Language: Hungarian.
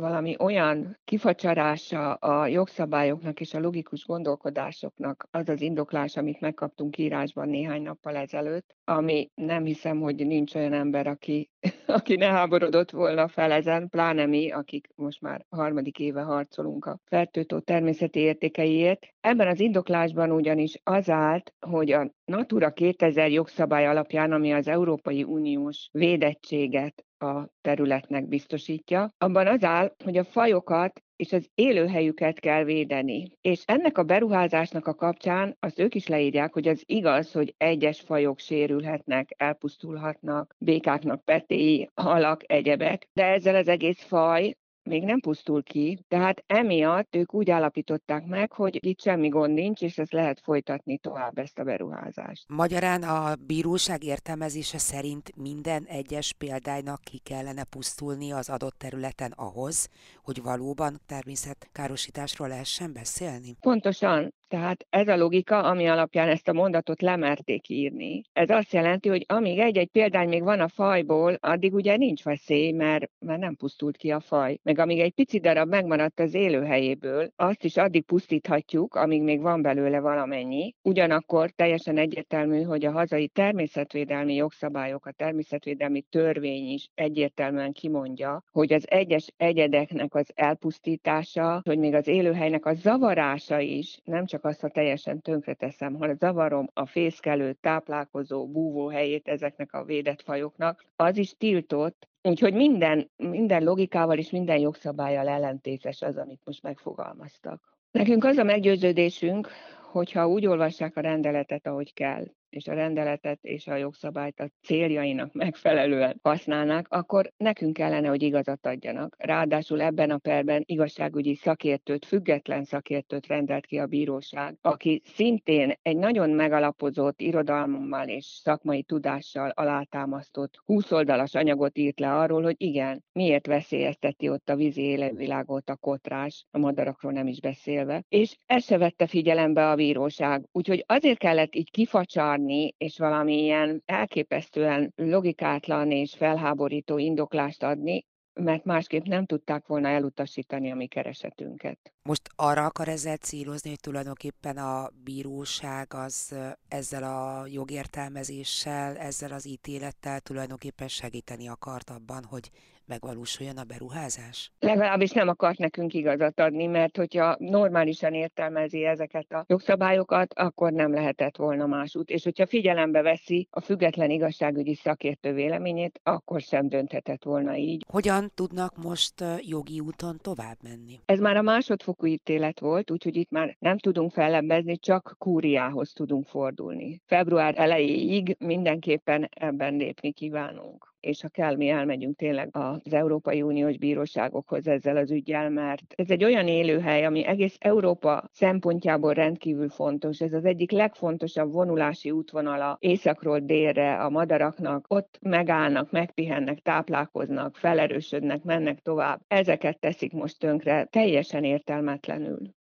valami olyan kifacsarása a jogszabályoknak és a logikus gondolkodásoknak az az indoklás, amit megkaptunk írásban néhány nappal ezelőtt, ami nem hiszem, hogy nincs olyan ember, aki, aki ne háborodott volna fel ezen, pláne mi, akik most már harmadik éve harcolunk a fertőtó természeti értékeiért. Ebben az indoklásban ugyanis az állt, hogy a Natura 2000 jogszabály alapján, ami az Európai Uniós védettséget a területnek biztosítja, abban az áll, hogy a fajokat és az élőhelyüket kell védeni. És ennek a beruházásnak a kapcsán azt ők is leírják, hogy az igaz, hogy egyes fajok sérülhetnek, elpusztulhatnak, békáknak petéi, halak, egyebek, de ezzel az egész faj még nem pusztul ki, tehát emiatt ők úgy állapították meg, hogy itt semmi gond nincs, és ezt lehet folytatni tovább ezt a beruházást. Magyarán a bíróság értelmezése szerint minden egyes példánynak ki kellene pusztulni az adott területen ahhoz, hogy valóban természetkárosításról lehessen beszélni? Pontosan. Tehát ez a logika, ami alapján ezt a mondatot lemerték írni. Ez azt jelenti, hogy amíg egy-egy példány még van a fajból, addig ugye nincs veszély, mert nem pusztult ki a faj. Meg amíg egy pici darab megmaradt az élőhelyéből, azt is addig pusztíthatjuk, amíg még van belőle valamennyi. Ugyanakkor teljesen egyértelmű, hogy a hazai természetvédelmi jogszabályok, a természetvédelmi törvény is egyértelműen kimondja, hogy az egyes egyedeknek az elpusztítása, hogy még az élőhelynek a zavarása is, nem csak azt, ha teljesen tönkreteszem, hanem zavarom a fészkelő, táplálkozó, búvóhelyét ezeknek a védett fajoknak, az is tiltott. Úgyhogy minden logikával és minden jogszabállyal ellentétes az, amit most megfogalmaztak. Nekünk az a meggyőződésünk, hogyha úgy olvassák a rendeletet, ahogy kell, és a rendeletet és a jogszabályt a céljainak megfelelően használnák, akkor nekünk kellene, hogy igazat adjanak. Ráadásul ebben a perben igazságügyi szakértőt, független szakértőt rendelt ki a bíróság, aki szintén egy nagyon megalapozott irodalommal és szakmai tudással alátámasztott 20 oldalas anyagot írt le arról, hogy igen, miért veszélyezteti ott a vízi élővilágot a kotrás, a madarakról nem is beszélve, és ezt se vette figyelembe a bíróság. Úgyhogy azért kellett így kifacsarni, és valami ilyen elképesztően logikátlan és felháborító indoklást adni, mert másképp nem tudták volna elutasítani a mi keresetünket. Most arra akar ezzel célozni, hogy tulajdonképpen a bíróság az ezzel a jogértelmezéssel, ezzel az ítélettel tulajdonképpen segíteni akart abban, hogy megvalósuljon a beruházás? Legalábbis nem akart nekünk igazat adni, mert hogyha normálisan értelmezi ezeket a jogszabályokat, akkor nem lehetett volna más út. És hogyha figyelembe veszi a független igazságügyi szakértő véleményét, akkor sem dönthetett volna így. Hogyan tudnak most jogi úton tovább menni? Ez már a másodfokú ítélet volt, úgyhogy itt már nem tudunk fellebbezni, csak kúriához tudunk fordulni. Február elejéig mindenképpen ebben lépni kívánunk. És ha kell, mi elmegyünk tényleg az Európai Uniós bíróságokhoz ezzel az üggyel, mert ez egy olyan élőhely, ami egész Európa szempontjából rendkívül fontos. Ez az egyik legfontosabb vonulási útvonala északról délre a madaraknak. Ott megállnak, megpihennek, táplálkoznak, felerősödnek, mennek tovább. Ezeket teszik most tönkre teljesen értelmetlenül.